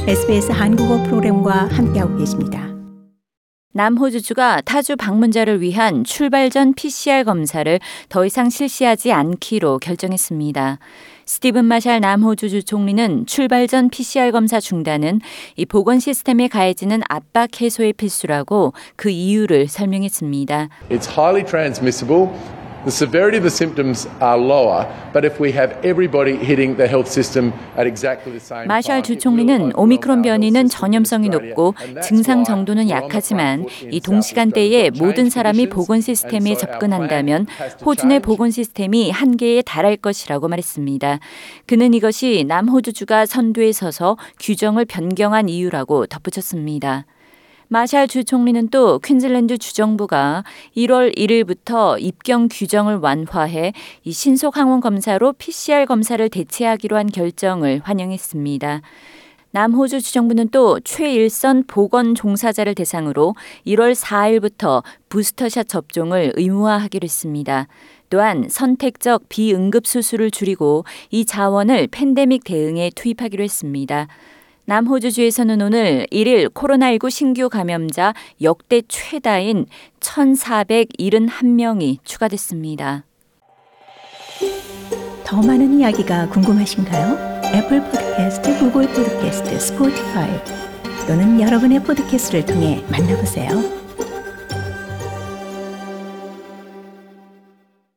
SBS 한국어 프로그램과 함께하고 계십니다. 남호주주가 타주 방문자를 위한 출발 전 PCR 검사를 더 이상 실시하지 않기로 결정했습니다. 스티븐 마샬 남호주주 총리는 출발 전 PCR 검사 중단은 이 보건 시스템에 가해지는 압박 해소의 필수라고 그 이유를 설명했습니다. It's highly transmissible. The severity of the symptoms are lower, but if we have everybody hitting the health system at exactly the same time. 마샬 주 총리는 오미크론 변이는 전염성이 높고 증상 정도는 약하지만 이 동시간대에 모든 사람이 보건 시스템에 접근한다면 호주 내 보건 시스템이 한계에 달할 것이라고 말했습니다. 그는 이것이 남호주주가 선두에 서서 규정을 변경한 이유라고 덧붙였습니다. 마샬 주 총리는 또 퀸즐랜드 주정부가 1월 1일부터 입경 규정을 완화해 이 신속 항원 검사로 PCR 검사를 대체하기로 한 결정을 환영했습니다. 남호주 주정부는 또 최일선 보건 종사자를 대상으로 1월 4일부터 부스터샷 접종을 의무화하기로 했습니다. 또한 선택적 비응급 수술을 줄이고 이 자원을 팬데믹 대응에 투입하기로 했습니다. 남호주주에서는 오늘 1일 코로나19 신규 감염자 역대 최다인 1,471명이 추가됐습니다. 더 많은 이야기가 궁금하신가요? 애플 팟캐스트, 구글 팟캐스트, 스포티파이 또는 여러분의 팟캐스트를 통해 만나보세요.